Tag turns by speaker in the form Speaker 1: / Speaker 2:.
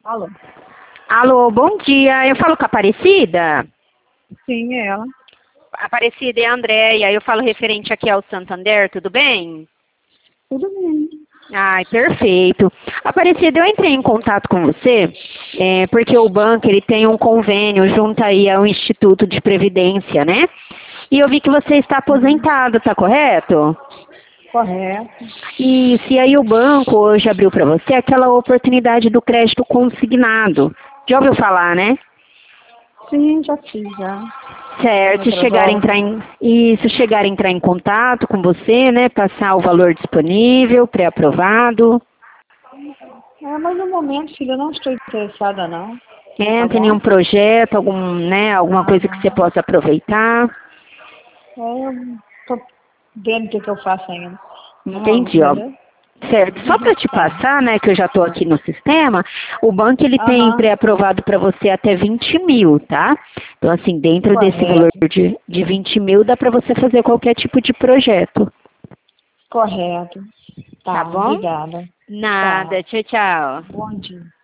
Speaker 1: Alô?
Speaker 2: Alô, bom dia. Eu falo com a Aparecida?
Speaker 1: Sim, é ela.
Speaker 2: Aparecida é a Andréia. Eu falo referente aqui ao Santander, tudo bem?
Speaker 1: Tudo bem.
Speaker 2: Ai, perfeito. Aparecida, eu entrei em contato com você porque o banco ele tem um convênio junto aí ao Instituto de Previdência, né? E eu vi que você está aposentado, tá correto?
Speaker 1: Correto.
Speaker 2: Isso, e aí o banco hoje abriu para você aquela oportunidade do crédito consignado. Já ouviu falar, né?
Speaker 1: Sim, já fiz, já.
Speaker 2: Certo,
Speaker 1: Outras horas.
Speaker 2: chegar a entrar em contato com você, né? Passar o valor disponível, pré-aprovado.
Speaker 1: Mas no momento, filha, eu não estou interessada, não. Tá
Speaker 2: Tem
Speaker 1: bom?
Speaker 2: nenhum projeto, alguma coisa que você
Speaker 1: Ah,
Speaker 2: possa aproveitar?
Speaker 1: eu tô vendo o que eu faço ainda. No momento,
Speaker 2: Entendi, ó.
Speaker 1: entendeu?
Speaker 2: Certo. Só para te
Speaker 1: Tá.
Speaker 2: passar, né, que eu já estou aqui no sistema, o banco ele tem
Speaker 1: Aham,
Speaker 2: pré-aprovado para você até 20 mil, tá? Então, assim, dentro desse valor
Speaker 1: correto.
Speaker 2: de 20 mil, dá para você fazer qualquer tipo de projeto.
Speaker 1: Correto.
Speaker 2: Tá
Speaker 1: Tá,
Speaker 2: bom?
Speaker 1: obrigada. Tá.
Speaker 2: Nada. Tchau, tchau.
Speaker 1: Bom dia.